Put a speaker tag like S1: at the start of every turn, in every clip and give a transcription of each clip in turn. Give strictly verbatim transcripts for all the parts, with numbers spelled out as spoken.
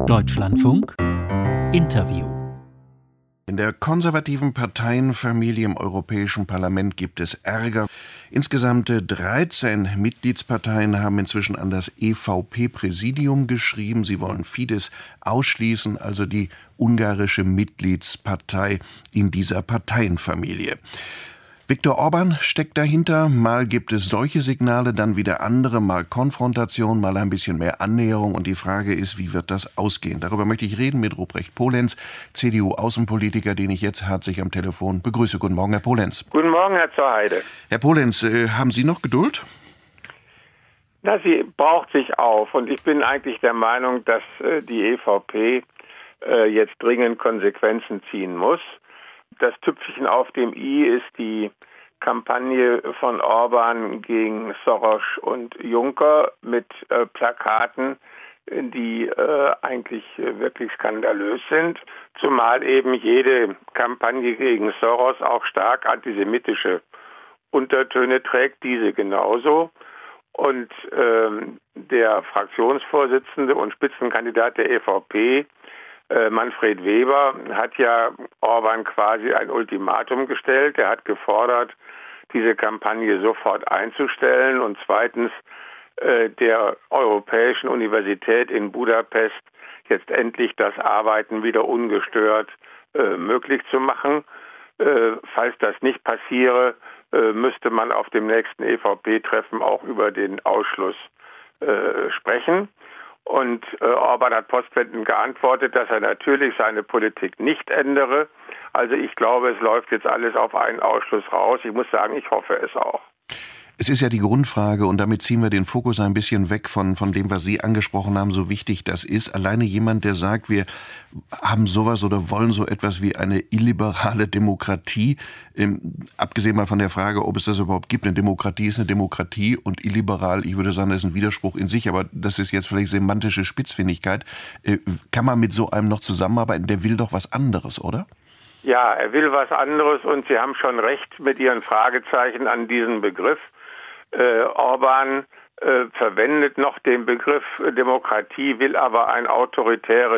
S1: Deutschlandfunk Interview.
S2: In der konservativen Parteienfamilie im Europäischen Parlament gibt es Ärger. Insgesamt dreizehn Mitgliedsparteien haben inzwischen an das E V P-Präsidium geschrieben. Sie wollen Fidesz ausschließen, also die ungarische Mitgliedspartei in dieser Parteienfamilie. Viktor Orbán steckt dahinter. Mal gibt es solche Signale, dann wieder andere, mal Konfrontation, mal ein bisschen mehr Annäherung. Und die Frage ist, wie wird das ausgehen? Darüber möchte ich reden mit Ruprecht Polenz, C D U-Außenpolitiker, den ich jetzt herzlich am Telefon begrüße. Guten Morgen, Herr Polenz.
S3: Guten Morgen, Herr Zerheide.
S2: Herr Polenz, äh, haben Sie noch Geduld?
S3: Na, sie braucht sich auf. Und ich bin eigentlich der Meinung, dass äh, die E V P äh, jetzt dringend Konsequenzen ziehen muss. Das Tüpfelchen auf dem i ist die Kampagne von Orbán gegen Soros und Juncker mit äh, Plakaten, die äh, eigentlich äh, wirklich skandalös sind, zumal eben jede Kampagne gegen Soros auch stark antisemitische Untertöne trägt, diese genauso. Und ähm, der Fraktionsvorsitzende und Spitzenkandidat der E V P, Manfred Weber, hat ja Orbán quasi ein Ultimatum gestellt. Er hat gefordert, diese Kampagne sofort einzustellen und zweitens äh, der Europäischen Universität in Budapest jetzt endlich das Arbeiten wieder ungestört äh, möglich zu machen. Äh, falls das nicht passiere, äh, müsste man auf dem nächsten E V P-Treffen auch über den Ausschluss äh, sprechen. Und äh, Orbán hat postwendend geantwortet, dass er natürlich seine Politik nicht ändere. Also ich glaube, es läuft jetzt alles auf einen Ausschluss raus. Ich muss sagen, ich hoffe es auch.
S2: Es ist ja die Grundfrage, und damit ziehen wir den Fokus ein bisschen weg von, von dem, was Sie angesprochen haben, so wichtig das ist. Alleine jemand, der sagt, wir haben sowas oder wollen so etwas wie eine illiberale Demokratie, ähm, abgesehen mal von der Frage, ob es das überhaupt gibt. Eine Demokratie ist eine Demokratie und illiberal, ich würde sagen, das ist ein Widerspruch in sich, aber das ist jetzt vielleicht semantische Spitzfindigkeit. Äh, kann man mit so einem noch zusammenarbeiten? Der will doch was anderes, oder?
S3: Ja, er will was anderes und Sie haben schon recht mit Ihren Fragezeichen an diesen Begriff. Äh, Orbán äh, verwendet noch den Begriff Demokratie, will aber ein autoritäres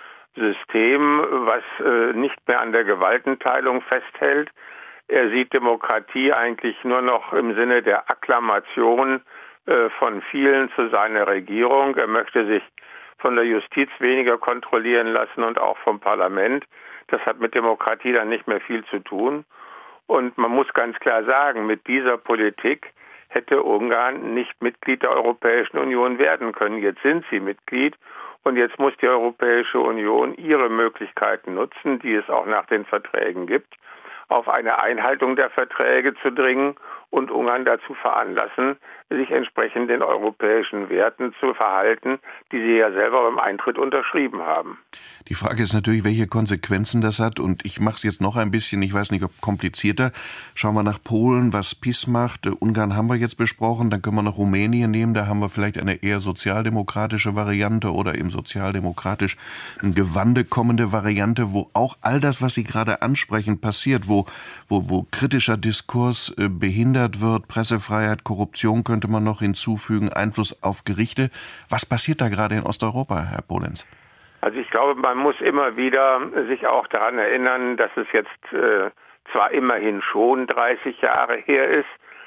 S3: System, was äh, nicht mehr an der Gewaltenteilung festhält. Er sieht Demokratie eigentlich nur noch im Sinne der Akklamation äh, von vielen zu seiner Regierung. Er möchte sich von der Justiz weniger kontrollieren lassen und auch vom Parlament. Das hat mit Demokratie dann nicht mehr viel zu tun. Und man muss ganz klar sagen, mit dieser Politik hätte Ungarn nicht Mitglied der Europäischen Union werden können. Jetzt sind sie Mitglied und jetzt muss die Europäische Union ihre Möglichkeiten nutzen, die es auch nach den Verträgen gibt, auf eine Einhaltung der Verträge zu dringen und Ungarn dazu veranlassen, sich entsprechend den europäischen Werten zu verhalten, die sie ja selber beim Eintritt unterschrieben haben.
S2: Die Frage ist natürlich, welche Konsequenzen das hat. Und ich mache es jetzt noch ein bisschen, ich weiß nicht, ob komplizierter. Schauen wir nach Polen, was PiS macht. Ungarn haben wir jetzt besprochen. Dann können wir noch Rumänien nehmen. Da haben wir vielleicht eine eher sozialdemokratische Variante oder eben sozialdemokratisch eine Gewande kommende Variante, wo auch all das, was Sie gerade ansprechen, passiert, wo, wo, wo kritischer Diskurs äh, behindert wird, Pressefreiheit, Korruption könnte man noch hinzufügen, Einfluss auf Gerichte. Was passiert da gerade in Osteuropa, Herr Polenz?
S3: Also ich glaube, man muss immer wieder sich auch daran erinnern, dass es jetzt äh, zwar immerhin schon dreißig Jahre her ist,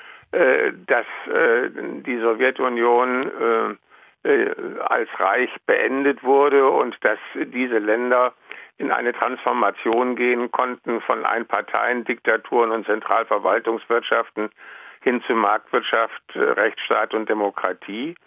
S3: äh, dass äh, die Sowjetunion äh, äh, als Reich beendet wurde und dass diese Länder in eine Transformation gehen konnten von Einparteiendiktaturen und Zentralverwaltungswirtschaften hin zu Marktwirtschaft, Rechtsstaat und Demokratie.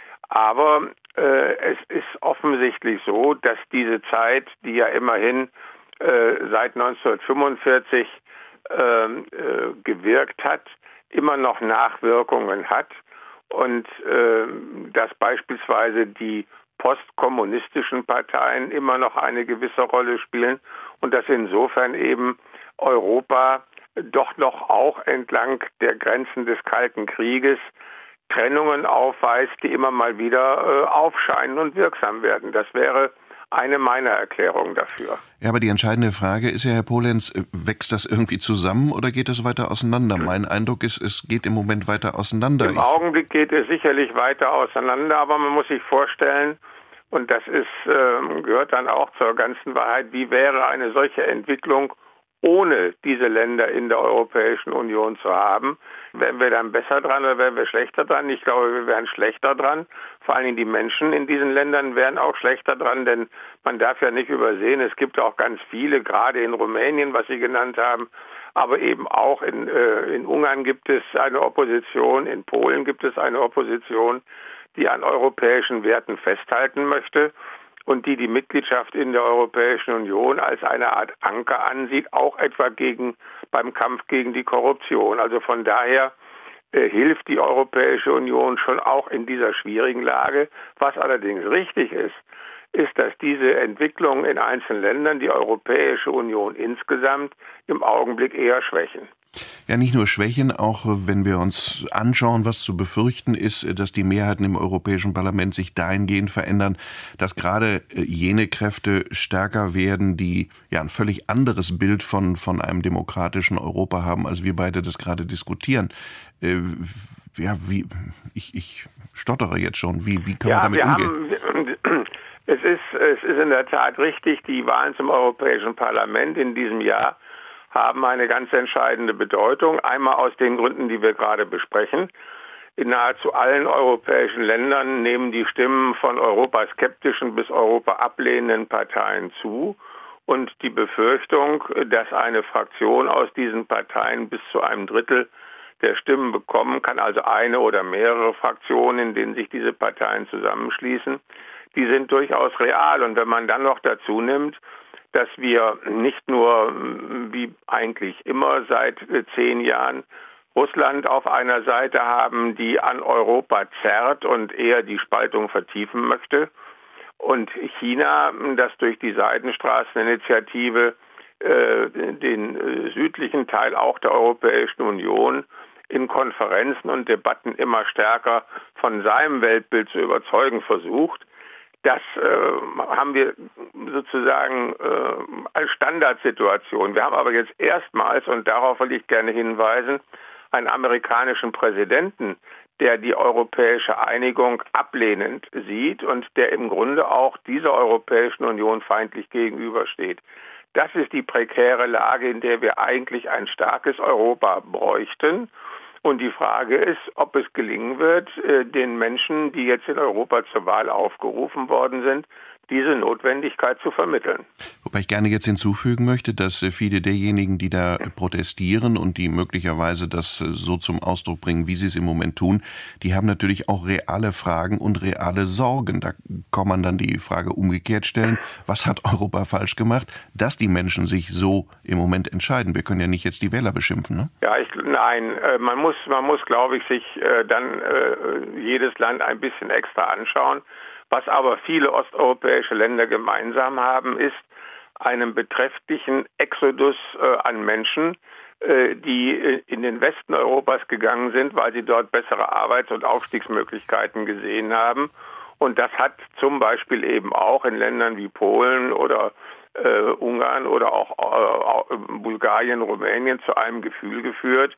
S3: Aber äh, es ist offensichtlich so, dass diese Zeit, die ja immerhin äh, seit neunzehnhundertfünfundvierzig äh, äh, gewirkt hat, immer noch Nachwirkungen hat und äh, dass beispielsweise die postkommunistischen Parteien immer noch eine gewisse Rolle spielen und dass insofern eben Europa doch noch auch entlang der Grenzen des Kalten Krieges Trennungen aufweist, die immer mal wieder äh, aufscheinen und wirksam werden. Das wäre eine meiner Erklärungen dafür.
S2: Ja, aber die entscheidende Frage ist ja, Herr Polenz, wächst das irgendwie zusammen oder geht es weiter auseinander? Mein Eindruck ist, es geht im Moment weiter auseinander.
S3: Im Augenblick geht es sicherlich weiter auseinander, aber man muss sich vorstellen, Und das ist, äh, gehört dann auch zur ganzen Wahrheit. Wie wäre eine solche Entwicklung ohne diese Länder in der Europäischen Union zu haben? Wären wir dann besser dran oder wären wir schlechter dran? Ich glaube, wir wären schlechter dran. Vor allen Dingen die Menschen in diesen Ländern wären auch schlechter dran, denn man darf ja nicht übersehen, es gibt auch ganz viele, gerade in Rumänien, was Sie genannt haben, aber eben auch in, äh, in Ungarn gibt es eine Opposition, in Polen gibt es eine Opposition, die an europäischen Werten festhalten möchte und die die Mitgliedschaft in der Europäischen Union als eine Art Anker ansieht, auch etwa gegen, beim Kampf gegen die Korruption. Also von daher äh, hilft die Europäische Union schon auch in dieser schwierigen Lage. Was allerdings richtig ist, ist, dass diese Entwicklungen in einzelnen Ländern die Europäische Union insgesamt im Augenblick eher schwächen.
S2: Ja, nicht nur Schwächen, auch wenn wir uns anschauen, was zu befürchten ist, dass die Mehrheiten im Europäischen Parlament sich dahingehend verändern, dass gerade jene Kräfte stärker werden, die ja ein völlig anderes Bild von, von einem demokratischen Europa haben, als wir beide das gerade diskutieren. Äh, ja, wie, ich, ich stottere jetzt schon. Wie, wie können
S3: ja,
S2: wir damit
S3: wir
S2: umgehen?
S3: Haben, es ist, es ist in der Tat richtig, die Wahlen zum Europäischen Parlament in diesem Jahr haben eine ganz entscheidende Bedeutung. Einmal aus den Gründen, die wir gerade besprechen. In nahezu allen europäischen Ländern nehmen die Stimmen von europaskeptischen bis europaablehnenden Parteien zu. Und die Befürchtung, dass eine Fraktion aus diesen Parteien bis zu einem Drittel der Stimmen bekommen kann, also eine oder mehrere Fraktionen, in denen sich diese Parteien zusammenschließen, die sind durchaus real. Und wenn man dann noch dazu nimmt, dass wir nicht nur, wie eigentlich immer seit zehn Jahren, Russland auf einer Seite haben, die an Europa zerrt und eher die Spaltung vertiefen möchte, und China, das durch die Seidenstraßeninitiative äh, den äh, südlichen Teil auch der Europäischen Union in Konferenzen und Debatten immer stärker von seinem Weltbild zu überzeugen versucht. Das äh, haben wir sozusagen äh, als Standardsituation. Wir haben aber jetzt erstmals, und darauf will ich gerne hinweisen, einen amerikanischen Präsidenten, der die europäische Einigung ablehnend sieht und der im Grunde auch dieser Europäischen Union feindlich gegenübersteht. Das ist die prekäre Lage, in der wir eigentlich ein starkes Europa bräuchten. Und die Frage ist, ob es gelingen wird, den Menschen, die jetzt in Europa zur Wahl aufgerufen worden sind, diese Notwendigkeit zu vermitteln.
S2: Wobei ich gerne jetzt hinzufügen möchte, dass viele derjenigen, die da protestieren und die möglicherweise das so zum Ausdruck bringen, wie sie es im Moment tun, die haben natürlich auch reale Fragen und reale Sorgen. Da kann man dann die Frage umgekehrt stellen, was hat Europa falsch gemacht, dass die Menschen sich so im Moment entscheiden? Wir können ja nicht jetzt die Wähler beschimpfen, ne?
S3: Ja, ich, nein, man muss, man muss, glaube ich, sich dann jedes Land ein bisschen extra anschauen. Was aber viele osteuropäische Länder gemeinsam haben, ist einen beträchtlichen Exodus äh, an Menschen, äh, die in den Westen Europas gegangen sind, weil sie dort bessere Arbeits- und Aufstiegsmöglichkeiten gesehen haben. Und das hat zum Beispiel eben auch in Ländern wie Polen oder äh, Ungarn oder auch äh, Bulgarien, Rumänien zu einem Gefühl geführt,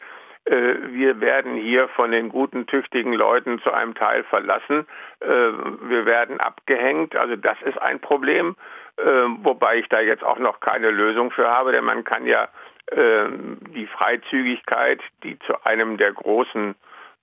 S3: wir werden hier von den guten, tüchtigen Leuten zu einem Teil verlassen. Wir werden abgehängt. Also das ist ein Problem, wobei ich da jetzt auch noch keine Lösung für habe, denn man kann ja die Freizügigkeit, die zu einem der großen,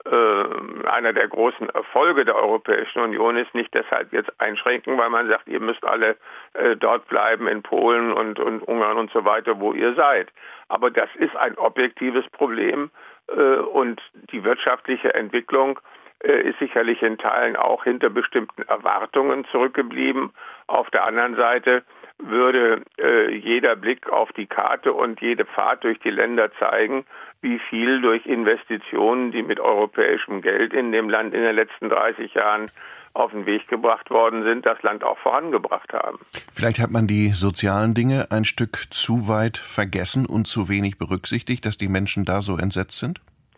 S3: einer der großen Erfolge der Europäischen Union ist, nicht deshalb jetzt einschränken, weil man sagt, ihr müsst alle dort bleiben in Polen und, und Ungarn und so weiter, wo ihr seid. Aber das ist ein objektives Problem. Und die wirtschaftliche Entwicklung ist sicherlich in Teilen auch hinter bestimmten Erwartungen zurückgeblieben. Auf der anderen Seite würde jeder Blick auf die Karte und jede Fahrt durch die Länder zeigen, wie viel durch Investitionen, die mit europäischem Geld in dem Land in den letzten dreißig Jahren auf den Weg gebracht worden sind, das Land auch vorangebracht haben.
S2: Vielleicht hat man die sozialen Dinge ein Stück zu weit vergessen und zu wenig berücksichtigt, dass die Menschen da so entsetzt sind?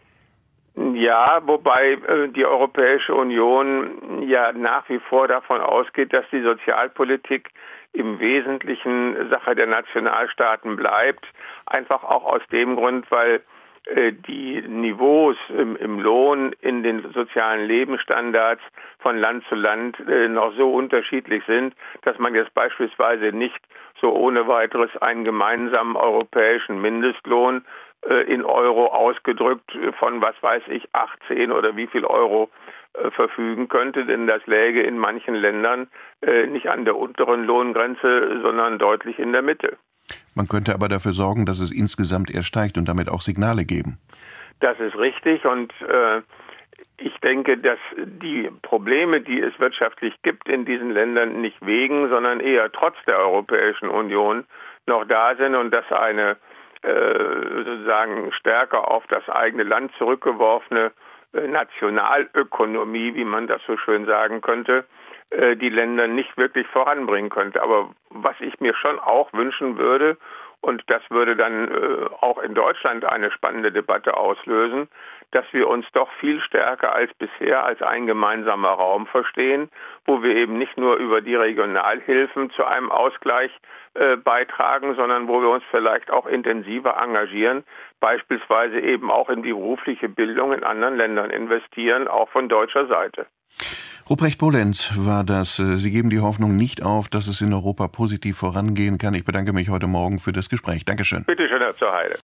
S3: Ja, wobei äh, die Europäische Union ja nach wie vor davon ausgeht, dass die Sozialpolitik im Wesentlichen Sache der Nationalstaaten bleibt. Einfach auch aus dem Grund, weil die Niveaus im, im Lohn, in den sozialen Lebensstandards von Land zu Land noch so unterschiedlich sind, dass man jetzt beispielsweise nicht so ohne weiteres einen gemeinsamen europäischen Mindestlohn in Euro ausgedrückt von, was weiß ich, acht, zehn oder wie viel Euro verfügen könnte, denn das läge in manchen Ländern nicht an der unteren Lohngrenze, sondern deutlich in der Mitte.
S2: Man könnte aber dafür sorgen, dass es insgesamt eher steigt und damit auch Signale geben.
S3: Das ist richtig und äh, ich denke, dass die Probleme, die es wirtschaftlich gibt in diesen Ländern, nicht wegen, sondern eher trotz der Europäischen Union noch da sind und dass eine äh, sozusagen stärker auf das eigene Land zurückgeworfene äh, Nationalökonomie, wie man das so schön sagen könnte, äh, die Länder nicht wirklich voranbringen könnte. Aber was ich mir schon auch wünschen würde, und das würde dann äh, auch in Deutschland eine spannende Debatte auslösen, dass wir uns doch viel stärker als bisher als ein gemeinsamer Raum verstehen, wo wir eben nicht nur über die Regionalhilfen zu einem Ausgleich äh, beitragen, sondern wo wir uns vielleicht auch intensiver engagieren, beispielsweise eben auch in die berufliche Bildung in anderen Ländern investieren, auch von deutscher Seite.
S2: Ruprecht Polenz war das. Sie geben die Hoffnung nicht auf, dass es in Europa positiv vorangehen kann. Ich bedanke mich heute Morgen für das Gespräch. Dankeschön.
S3: Bitte schön, Herr zur Heide.